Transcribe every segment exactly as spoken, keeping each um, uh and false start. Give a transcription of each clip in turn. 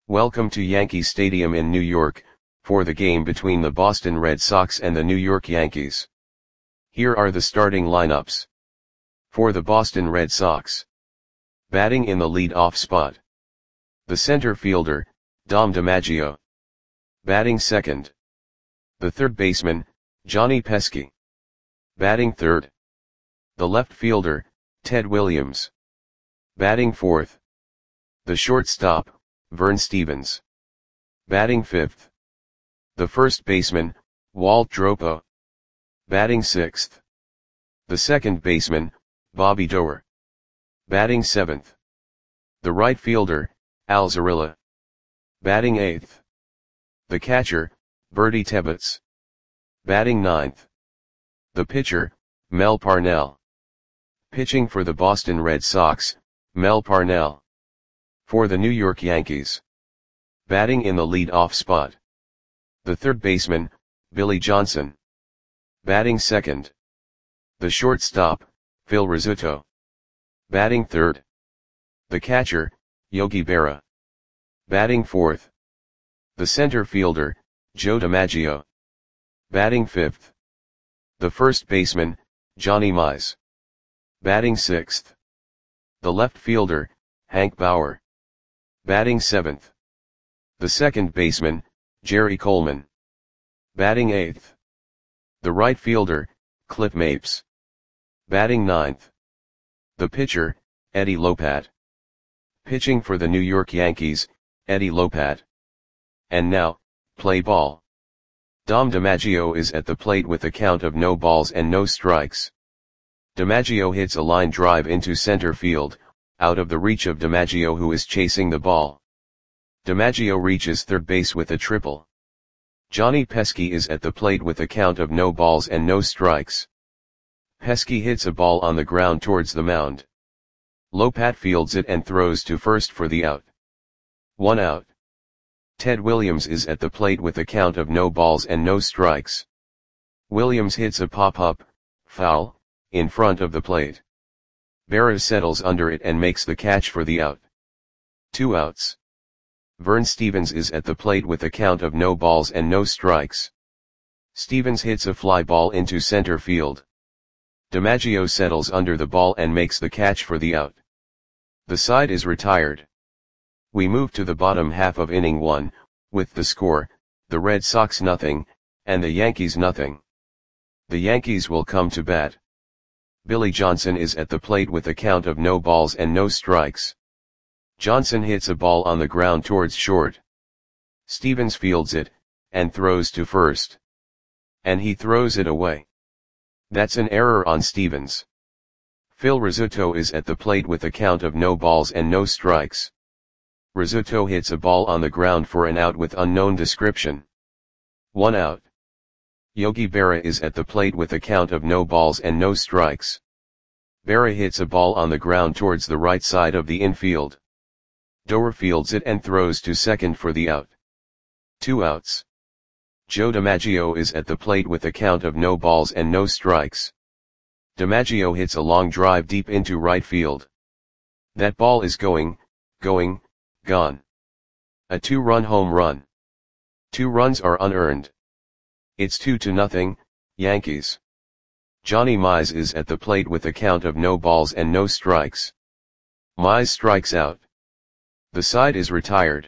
Welcome to Yankee Stadium in New York, for the game between the Boston Red Sox and the New York Yankees. Here are the starting lineups. For the Boston Red Sox. Batting in the lead-off spot. The center fielder, Dom DiMaggio. Batting second. The third baseman, Johnny Pesky. Batting third. The left fielder, Ted Williams. Batting fourth. The shortstop, Vern Stephens. Batting fifth. The first baseman, Walt Dropo. Batting sixth. The second baseman, Bobby Doerr. Batting seventh. The right fielder, Al Zarilla. Batting eighth. The catcher, Bertie Tebbetts. Batting ninth. The pitcher, Mel Parnell. Pitching for the Boston Red Sox, Mel Parnell. For the New York Yankees. Batting in the lead-off spot. The third baseman, Billy Johnson. Batting second. The shortstop, Phil Rizzuto. Batting third. The catcher, Yogi Berra. Batting fourth. The center fielder, Joe DiMaggio. Batting fifth. The first baseman, Johnny Mize. Batting sixth. The left fielder, Hank Bauer. Batting seventh. The second baseman, Jerry Coleman. Batting eighth. The right fielder, Cliff Mapes. Batting ninth. The pitcher, Eddie Lopat. Pitching for the New York Yankees, Eddie Lopat. And now, play ball. Dom DiMaggio is at the plate with a count of no balls and no strikes. DiMaggio hits a line drive into center field, out of the reach of DiMaggio, who is chasing the ball. DiMaggio reaches third base with a triple. Johnny Pesky is at the plate with a count of no balls and no strikes. Pesky hits a ball on the ground towards the mound. Lopat fields it and throws to first for the out. One out. Ted Williams is at the plate with a count of no balls and no strikes. Williams hits a pop-up, foul, in front of the plate. Berra settles under it and makes the catch for the out. Two outs. Vern Stephens is at the plate with a count of no balls and no strikes. Stephens hits a fly ball into center field. DiMaggio settles under the ball and makes the catch for the out. The side is retired. We move to the bottom half of inning one, with the score, the Red Sox nothing, and the Yankees nothing. The Yankees will come to bat. Billy Johnson is at the plate with a count of no balls and no strikes. Johnson hits a ball on the ground towards short. Stephens fields it, and throws to first. And he throws it away. That's an error on Stephens. Phil Rizzuto is at the plate with a count of no balls and no strikes. Rizzuto hits a ball on the ground for an out with unknown description. One out. Yogi Berra is at the plate with a count of no balls and no strikes. Berra hits a ball on the ground towards the right side of the infield. Doerr fields it and throws to second for the out. Two outs. Joe DiMaggio is at the plate with a count of no balls and no strikes. DiMaggio hits a long drive deep into right field. That ball is going, going, gone. A two-run home run. Two runs are unearned. It's two to nothing, Yankees. Johnny Mize is at the plate with a count of no balls and no strikes. Mize strikes out. The side is retired.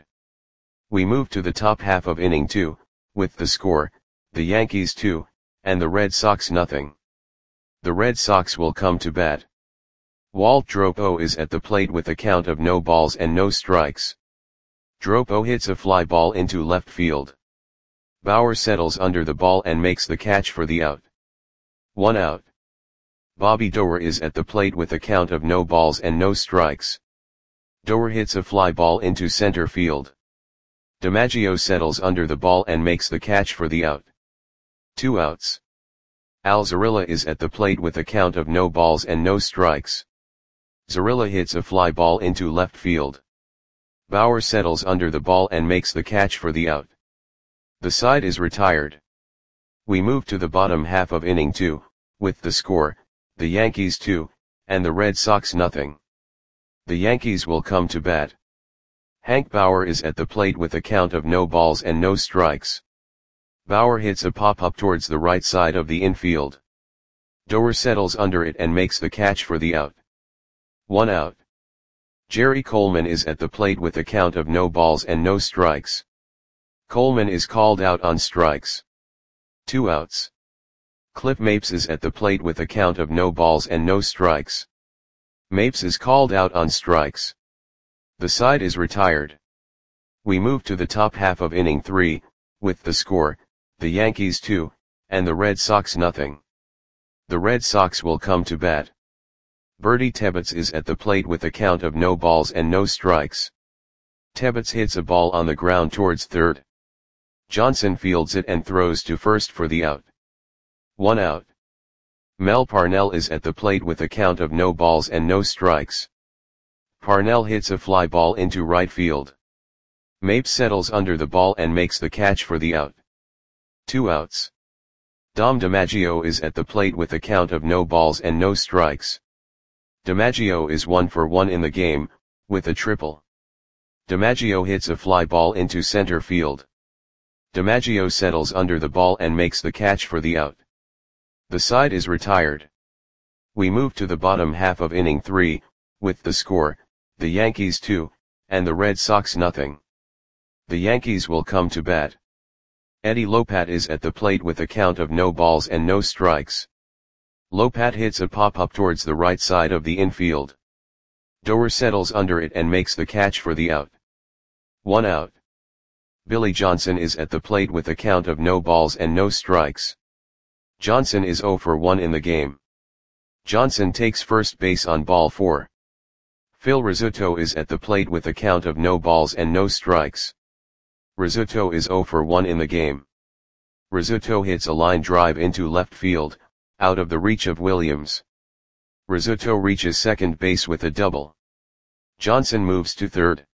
We move to the top half of inning two, with the score, the Yankees two, and the Red Sox nothing. The Red Sox will come to bat. Walt Dropo is at the plate with a count of no balls and no strikes. Dropo hits a fly ball into left field. Bauer settles under the ball and makes the catch for the out. One out. Bobby Doerr is at the plate with a count of no balls and no strikes. Doerr hits a fly ball into center field. DiMaggio settles under the ball and makes the catch for the out. Two outs. Al Zarilla is at the plate with a count of no balls and no strikes. Zarilla hits a fly ball into left field. Bauer settles under the ball and makes the catch for the out. The side is retired. We move to the bottom half of inning two, with the score, the Yankees two, and the Red Sox nothing. The Yankees will come to bat. Hank Bauer is at the plate with a count of no balls and no strikes. Bauer hits a pop-up towards the right side of the infield. Doer settles under it and makes the catch for the out. One out. Jerry Coleman is at the plate with a count of no balls and no strikes. Coleman is called out on strikes. Two outs. Cliff Mapes is at the plate with a count of no balls and no strikes. Mapes is called out on strikes. The side is retired. We move to the top half of inning three, with the score, the Yankees two, and the Red Sox nothing. The Red Sox will come to bat. Bertie Tebbetts is at the plate with a count of no balls and no strikes. Tebbetts hits a ball on the ground towards third. Johnson fields it and throws to first for the out. One out. Mel Parnell is at the plate with a count of no balls and no strikes. Parnell hits a fly ball into right field. Mapes settles under the ball and makes the catch for the out. Two outs. Dom DiMaggio is at the plate with a count of no balls and no strikes. DiMaggio is one for one in the game, with a triple. DiMaggio hits a fly ball into center field. DiMaggio settles under the ball and makes the catch for the out. The side is retired. We move to the bottom half of inning three, with the score, the Yankees two, and the Red Sox nothing. The Yankees will come to bat. Eddie Lopat is at the plate with a count of no balls and no strikes. Lopat hits a pop-up towards the right side of the infield. Doer settles under it and makes the catch for the out. One out. Billy Johnson is at the plate with a count of no balls and no strikes. Johnson is zero for one in the game. Johnson takes first base on ball four. Phil Rizzuto is at the plate with a count of no balls and no strikes. Rizzuto is zero for one in the game. Rizzuto hits a line drive into left field, out of the reach of Williams. Rizzuto reaches second base with a double. Johnson moves to third.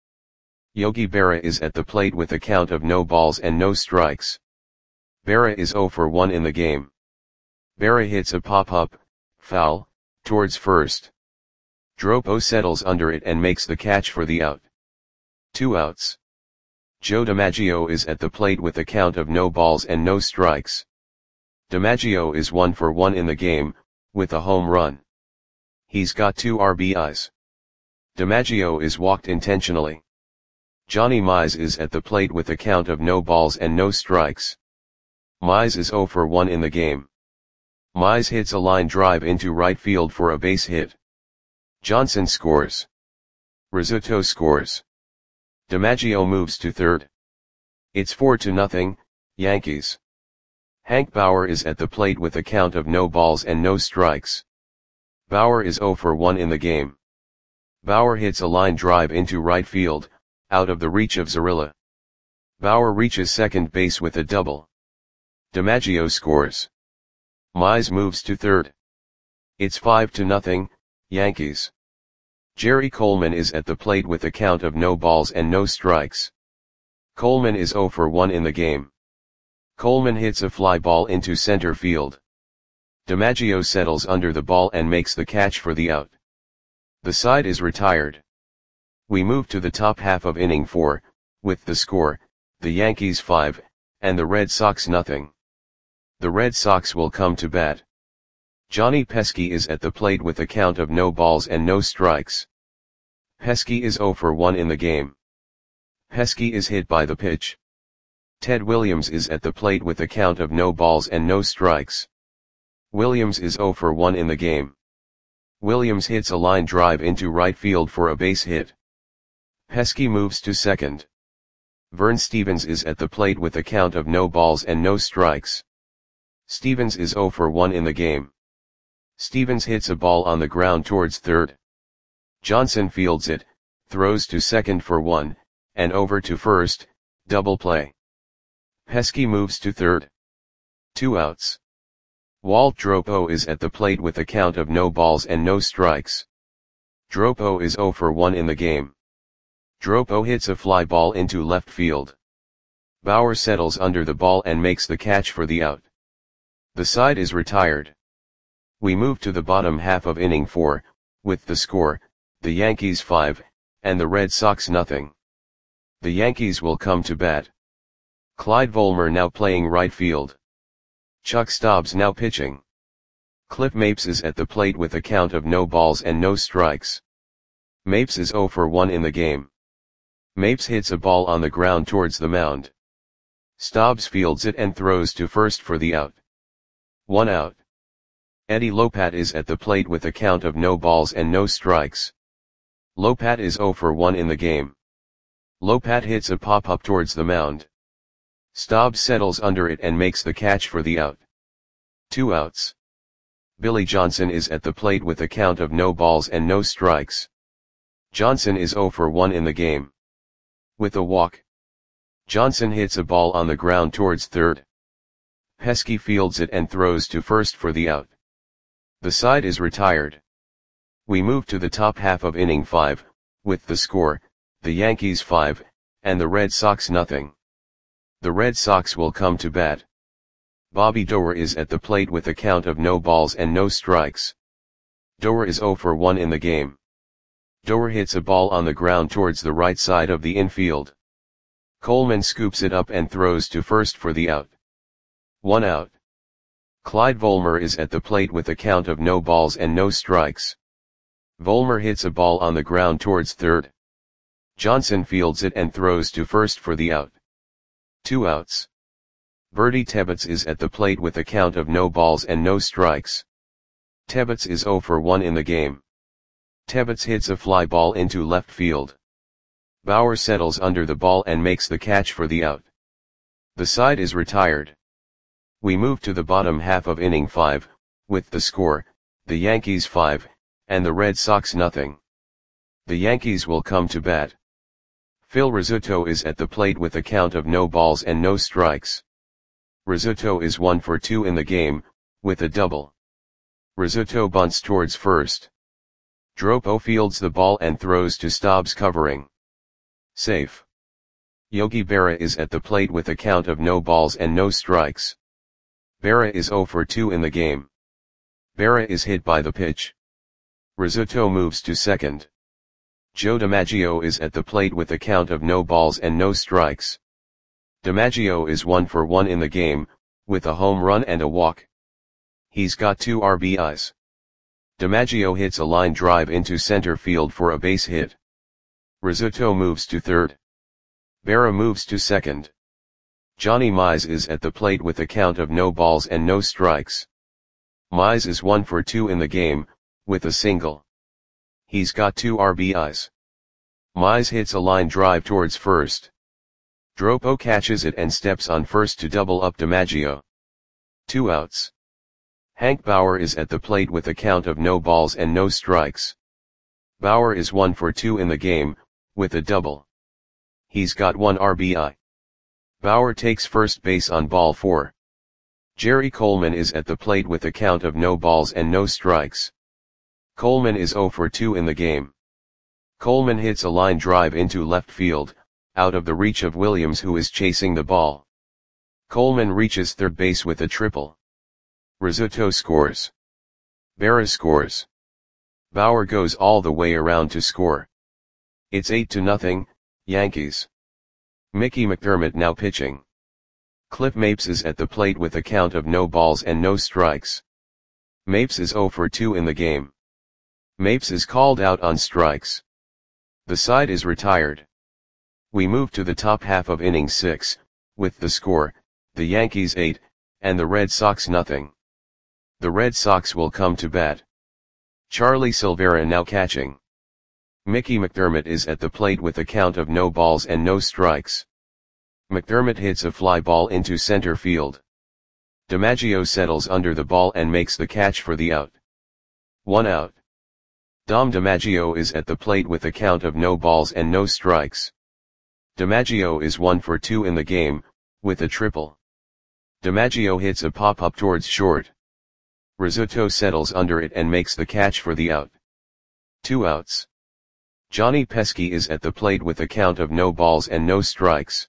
Yogi Berra is at the plate with a count of no balls and no strikes. Berra is zero for one in the game. Berra hits a pop-up, foul, towards first. Dropo settles under it and makes the catch for the out. Two outs. Joe DiMaggio is at the plate with a count of no balls and no strikes. DiMaggio is one for one in the game, with a home run. He's got two R B Is. DiMaggio is walked intentionally. Johnny Mize is at the plate with a count of no balls and no strikes. Mize is zero for one in the game. Mize hits a line drive into right field for a base hit. Johnson scores. Rizzuto scores. DiMaggio moves to third. It's four to nothing, Yankees. Hank Bauer is at the plate with a count of no balls and no strikes. Bauer is zero for one in the game. Bauer hits a line drive into right field, out of the reach of Zarilla. Bauer reaches second base with a double. DiMaggio scores. Mize moves to third. It's five to nothing, Yankees. Jerry Coleman is at the plate with a count of no balls and no strikes. Coleman is zero for one in the game. Coleman hits a fly ball into center field. DiMaggio settles under the ball and makes the catch for the out. The side is retired. We move to the top half of inning four, with the score, the Yankees five, and the Red Sox nothing. The Red Sox will come to bat. Johnny Pesky is at the plate with a count of no balls and no strikes. Pesky is zero for one in the game. Pesky is hit by the pitch. Ted Williams is at the plate with a count of no balls and no strikes. Williams is zero for one in the game. Williams hits a line drive into right field for a base hit. Pesky moves to second. Vern Stevens is at the plate with a count of no balls and no strikes. Stevens is zero for one in the game. Stevens hits a ball on the ground towards third. Johnson fields it, throws to second for one, and over to first, double play. Pesky moves to third. Two outs. Walt Dropo is at the plate with a count of no balls and no strikes. Dropo is zero for one in the game. Dropo hits a fly ball into left field. Bauer settles under the ball and makes the catch for the out. The side is retired. We move to the bottom half of inning four, with the score, the Yankees five, and the Red Sox nothing. The Yankees will come to bat. Clyde Volmer now playing right field. Chuck Stobbs now pitching. Cliff Mapes is at the plate with a count of no balls and no strikes. Mapes is oh for one in the game. Mapes hits a ball on the ground towards the mound. Stobbs fields it and throws to first for the out. One out. Eddie Lopat is at the plate with a count of no balls and no strikes. Lopat is oh for one in the game. Lopat hits a pop-up towards the mound. Stobbs settles under it and makes the catch for the out. Two outs. Billy Johnson is at the plate with a count of no balls and no strikes. Johnson is oh for one in the game. With a walk. Johnson hits a ball on the ground towards third. Pesky fields it and throws to first for the out. The side is retired. We move to the top half of inning five, with the score, the Yankees five, and the Red Sox nothing. The Red Sox will come to bat. Bobby Doerr is at the plate with a count of no balls and no strikes. Doerr is oh for one in the game. Doerr hits a ball on the ground towards the right side of the infield. Coleman scoops it up and throws to first for the out. One out. Clyde Volmer is at the plate with a count of no balls and no strikes. Volmer hits a ball on the ground towards third. Johnson fields it and throws to first for the out. Two outs. Bertie Tebbetts is at the plate with a count of no balls and no strikes. Tebbetts is oh for one in the game. Tebbetts hits a fly ball into left field. Bauer settles under the ball and makes the catch for the out. The side is retired. We move to the bottom half of inning five, with the score, the Yankees five, and the Red Sox nothing. The Yankees will come to bat. Phil Rizzuto is at the plate with a count of no balls and no strikes. Rizzuto is one for two in the game, with a double. Rizzuto bunts towards first. Dropo fields the ball and throws to Stobbs covering. Safe. Yogi Berra is at the plate with a count of no balls and no strikes. Berra is oh for two in the game. Berra is hit by the pitch. Rizzuto moves to second. Joe DiMaggio is at the plate with a count of no balls and no strikes. DiMaggio is one for one in the game, with a home run and a walk. He's got two R B Is. DiMaggio hits a line drive into center field for a base hit. Rizzuto moves to third. Berra moves to second. Johnny Mize is at the plate with a count of no balls and no strikes. Mize is one for two in the game, with a single. He's got two R B Is. Mize hits a line drive towards first. Dropo catches it and steps on first to double up DiMaggio. Two outs. Hank Bauer is at the plate with a count of no balls and no strikes. Bauer is one for two in the game, with a double. He's got one R B I. Bauer takes first base on ball four. Jerry Coleman is at the plate with a count of no balls and no strikes. Coleman is oh for two in the game. Coleman hits a line drive into left field, out of the reach of Williams who is chasing the ball. Coleman reaches third base with a triple. Rizzuto scores. Berra scores. Bauer goes all the way around to score. It's eight to nothing, Yankees. Mickey McDermott now pitching. Cliff Mapes is at the plate with a count of no balls and no strikes. Mapes is oh for two in the game. Mapes is called out on strikes. The side is retired. We move to the top half of inning six, with the score, the Yankees eight, and the Red Sox nothing. The Red Sox will come to bat. Charlie Silvera now catching. Mickey McDermott is at the plate with a count of no balls and no strikes. McDermott hits a fly ball into center field. DiMaggio settles under the ball and makes the catch for the out. One out. Dom DiMaggio is at the plate with a count of no balls and no strikes. DiMaggio is one for two in the game, with a triple. DiMaggio hits a pop-up towards short. Rizzuto settles under it and makes the catch for the out. Two outs. Johnny Pesky is at the plate with a count of no balls and no strikes.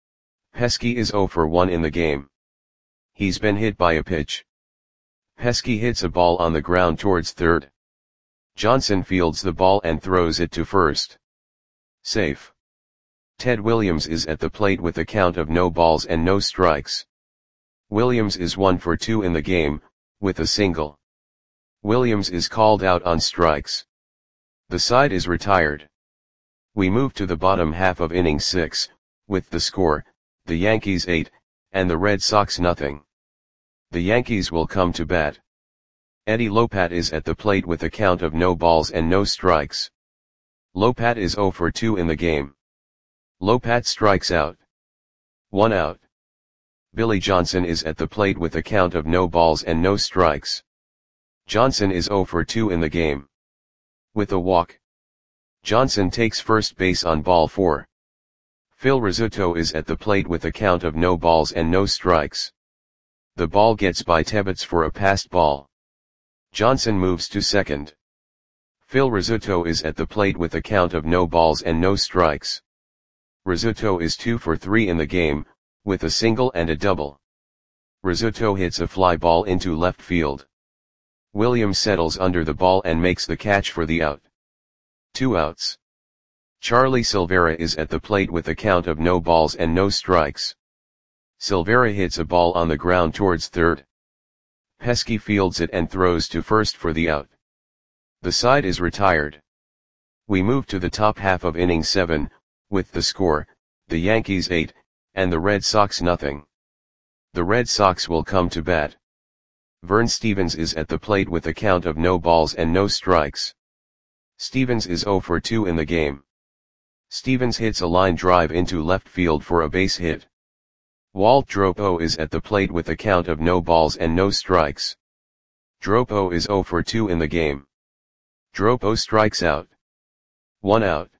Pesky is oh for one in the game. He's been hit by a pitch. Pesky hits a ball on the ground towards third. Johnson fields the ball and throws it to first. Safe. Ted Williams is at the plate with a count of no balls and no strikes. Williams is one for two in the game, with a single. Williams is called out on strikes. The side is retired. We move to the bottom half of inning six, with the score, the Yankees eight, and the Red Sox nothing. The Yankees will come to bat. Eddie Lopat is at the plate with a count of no balls and no strikes. Lopat is zero for two in the game. Lopat strikes out. One out. Billy Johnson is at the plate with a count of no balls and no strikes. Johnson is zero for two in the game. With a walk. Johnson takes first base on ball four. Phil Rizzuto is at the plate with a count of no balls and no strikes. The ball gets by Tebbets for a passed ball. Johnson moves to second. Phil Rizzuto is at the plate with a count of no balls and no strikes. Rizzuto is two for three in the game, with a single and a double. Rizzuto hits a fly ball into left field. Williams settles under the ball and makes the catch for the out. Two outs. Charlie Silvera is at the plate with a count of no balls and no strikes. Silvera hits a ball on the ground towards third. Pesky fields it and throws to first for the out. The side is retired. We move to the top half of inning seven, with the score, the Yankees eight, and the Red Sox nothing. The Red Sox will come to bat. Vern Stevens is at the plate with a count of no balls and no strikes. Stevens is zero for two in the game. Stevens hits a line drive into left field for a base hit. Walt Dropo is at the plate with a count of no balls and no strikes. Dropo is zero for two in the game. Dropo strikes out. One out.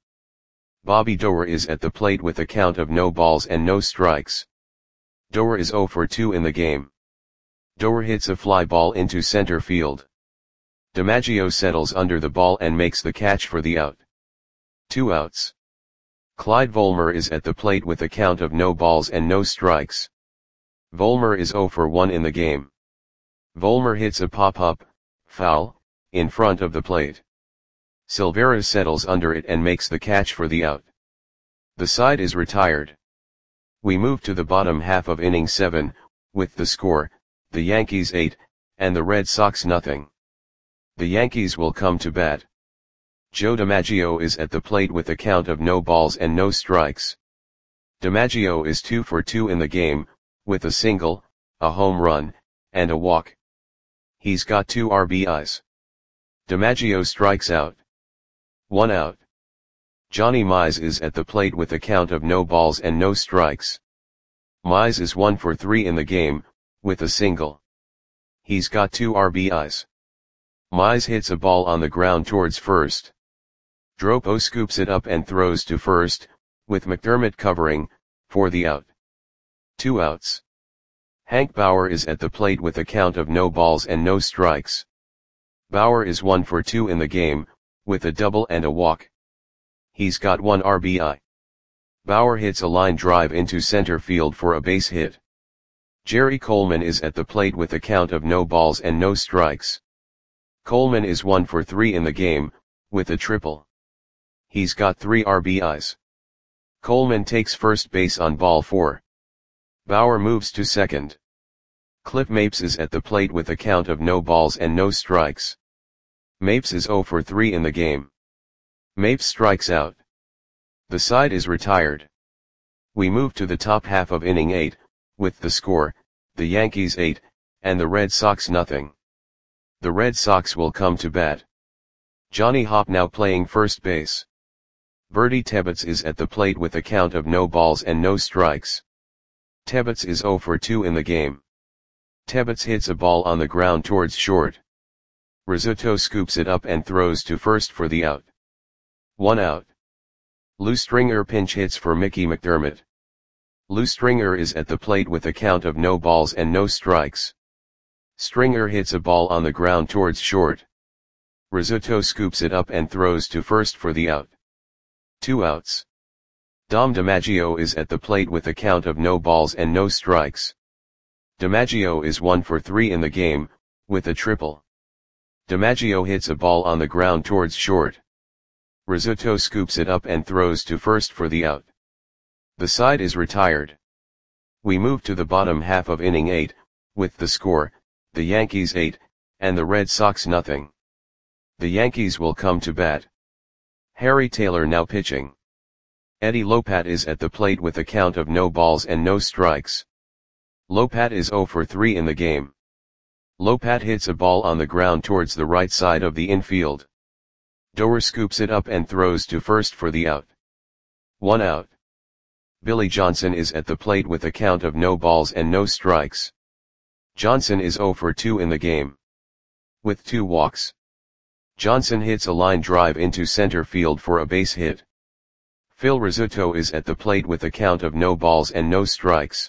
Bobby Doerr is at the plate with a count of no balls and no strikes. Doerr is zero for two in the game. Doerr hits a fly ball into center field. DiMaggio settles under the ball and makes the catch for the out. Two outs. Clyde Volmer is at the plate with a count of no balls and no strikes. Volmer is zero for one in the game. Volmer hits a pop-up, foul, in front of the plate. Silvera settles under it and makes the catch for the out. The side is retired. We move to the bottom half of inning seven, with the score, the Yankees eight, and the Red Sox nothing. The Yankees will come to bat. Joe DiMaggio is at the plate with a count of no balls and no strikes. DiMaggio is two for two in the game, with a single, a home run, and a walk. He's got two R B Is. DiMaggio strikes out. One out. Johnny Mize is at the plate with a count of no balls and no strikes. Mize is one for three in the game, with a single. He's got two R B Is. Mize hits a ball on the ground towards first. Dropo scoops it up and throws to first, with McDermott covering, for the out. Two outs. Hank Bauer is at the plate with a count of no balls and no strikes. Bauer is one for two in the game, with a double and a walk. He's got one R B I. Bauer hits a line drive into center field for a base hit. Jerry Coleman is at the plate with a count of no balls and no strikes. Coleman is one for three in the game, with a triple. He's got three R B Is. Coleman takes first base on ball four. Bauer moves to second. Cliff Mapes is at the plate with a count of no balls and no strikes. Mapes is zero for three in the game. Mapes strikes out. The side is retired. We move to the top half of inning eight, with the score, the Yankees eight, and the Red Sox nothing. The Red Sox will come to bat. Johnny Hopp now playing first base. Bertie Tebbets is at the plate with a count of no balls and no strikes. Tebbets is zero for two in the game. Tebbets hits a ball on the ground towards short. Rizzuto scoops it up and throws to first for the out. One out. Lou Stringer pinch hits for Mickey McDermott. Lou Stringer is at the plate with a count of no balls and no strikes. Stringer hits a ball on the ground towards short. Rizzuto scoops it up and throws to first for the out. Two outs. Dom DiMaggio is at the plate with a count of no balls and no strikes. DiMaggio is one for three in the game, with a triple. DiMaggio hits a ball on the ground towards short. Rizzuto scoops it up and throws to first for the out. The side is retired. We move to the bottom half of inning eight, with the score, the Yankees eight, and the Red Sox nothing. The Yankees will come to bat. Harry Taylor now pitching. Eddie Lopat is at the plate with a count of no balls and no strikes. Lopat is zero for three in the game. Lopat hits a ball on the ground towards the right side of the infield. Doer scoops it up and throws to first for the out. One out. Billy Johnson is at the plate with a count of no balls and no strikes. Johnson is zero for two in the game. With two walks. Johnson hits a line drive into center field for a base hit. Phil Rizzuto is at the plate with a count of no balls and no strikes.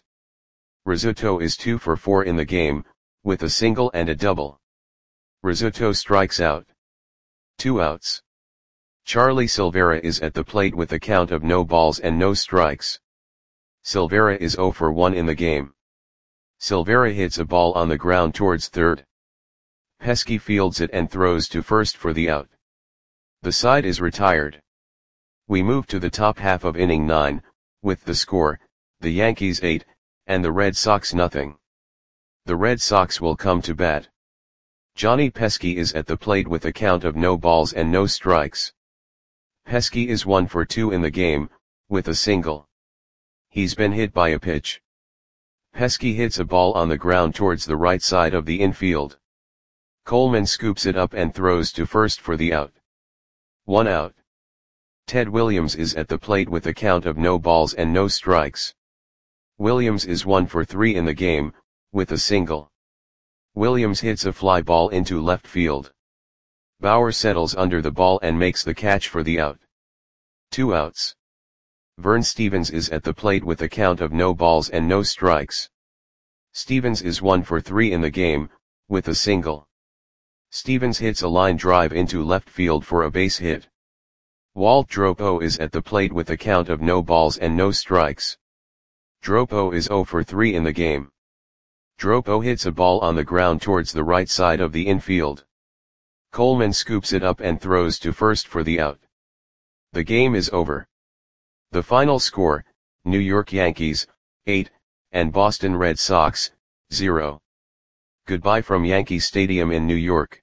Rizzuto is two for four in the game, with a single and a double. Rizzuto strikes out. Two outs. Charlie Silvera is at the plate with a count of no balls and no strikes. Silvera is zero for one in the game. Silvera hits a ball on the ground towards third. Pesky fields it and throws to first for the out. The side is retired. We move to the top half of inning nine, with the score, the Yankees eight, and the Red Sox nothing. The Red Sox will come to bat. Johnny Pesky is at the plate with a count of no balls and no strikes. Pesky is one for two in the game, with a single. He's been hit by a pitch. Pesky hits a ball on the ground towards the right side of the infield. Coleman scoops it up and throws to first for the out. One out. Ted Williams is at the plate with a count of no balls and no strikes. Williams is one for three in the game, with a single. Williams hits a fly ball into left field. Bauer settles under the ball and makes the catch for the out. Two outs. Vern Stevens is at the plate with a count of no balls and no strikes. Stevens is one for three in the game, with a single. Stevens hits a line drive into left field for a base hit. Walt Dropo is at the plate with a count of no balls and no strikes. Dropo is zero for three in the game. Dropo hits a ball on the ground towards the right side of the infield. Coleman scoops it up and throws to first for the out. The game is over. The final score, New York Yankees, eight, and Boston Red Sox, zero. Goodbye from Yankee Stadium in New York.